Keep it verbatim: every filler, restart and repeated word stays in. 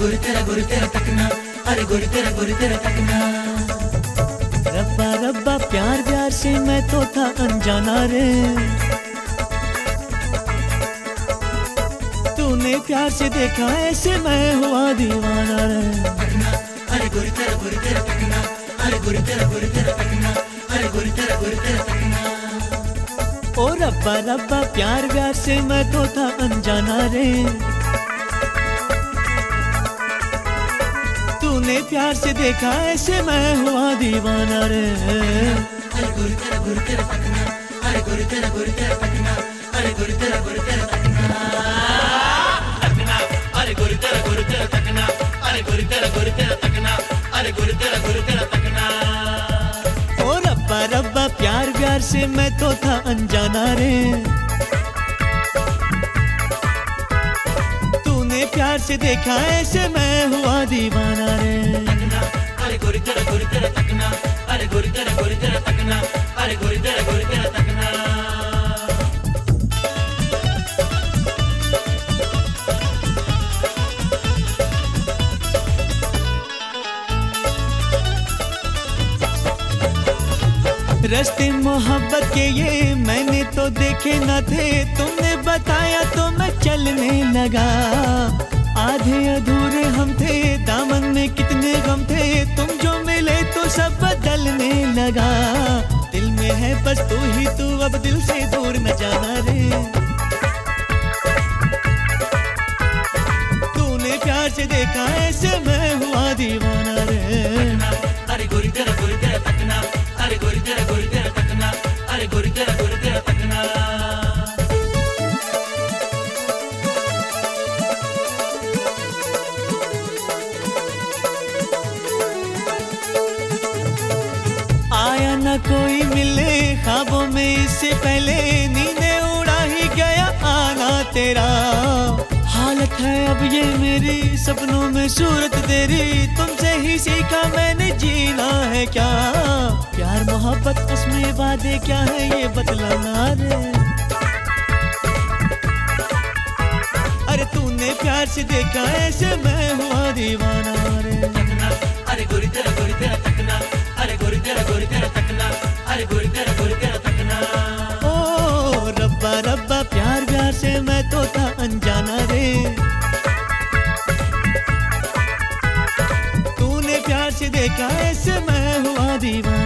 गोरी तेरा गोरी तेरा तकना, अरे गोरी तेरा गोरी तेरा तकना। रब्बा रब्बा प्यार प्यार से मैं तो था अनजाना रे, तूने प्यार से देखा ऐसे मैं हुआ दीवाना रे। तकना, अरे गोरी तेरा गोरी तेरा तकना, अरे गोरी तेरा गोरी तेरा तकना, अरे गोरी तेरा गोरी तेरा तकना। ओ रब्बा रब्बा प्यार प्यार से मैं तो था अनजाना रे, तूने प्यार से देखा ऐसे मैं हुआ दीवाना रे। अरे गोरी तेरा गोरी तेरा तकना, अरे गोरी तेरा गोरी तेरा तकना, अरे गोरी तेरा गोरी तेरा तकना। तकना, अरे गोरी तेरा गोरी तेरा तकना, अरे गोरी तेरा गोरी तेरा तकना, अरे गोरी तेरा गोरी तेरा तकना। ओ रब्बा रब्बा प्यार प्यार से मैं तो था अनजाना रे, तूने प्यार से देखा ऐसे मैं हुआ दीवाना रे। तकना, अरे गोरी तेरा गोरी तेरा तकना, अरे गोरी तेरा गोरी तेरा तकना, अरे गोरी तेरा गोरी तेरा तकना। रास्ते मोहब्बत के ये मैंने तो देखे न थे, तुमने बताया तो मैं चलने लगा। आधे अधूरे हम थे, दामन में कितने गम थे, तुम जो मिले तो सब बदलने लगा। दिल में है बस तू ही तू, अब दिल से दूर न जाना रे। तूने प्यार से देखा ऐसे मैं हुआ दीवाना रे। अरे गोरी तेरा गोरी तेरा तकना, अरे गोरी तेरा गोरी तेरा तकना, अरे गोरी तेरा गोरी तेरा तकना। आया न कोई मिले ख्वाबों में इससे पहले, नींदें उड़ा ही गया आना तेरा। हालत है अब ये मेरी सपनों में सूरत तेरी, तुमसे ही सीखा मैंने जीना है क्या। प्यार मोहब्बत कसमें वादे क्या है ये बतलाना रे। अरे तूने प्यार से देखा ऐसे मैं हुआ दीवाना रे। तकना, अरे गोरी तेरा गोरी तेरा तकना, अरे गोरी तेरा गोरी तेरा तकना, अरे गोरी तेरा गोरी तेरा तकना। ओ रब्बा रब्बा प्यार प्यार से मैं तो था अनजाना रे, तूने प्यार से देखा ऐसे मैं हुआ दीवाना।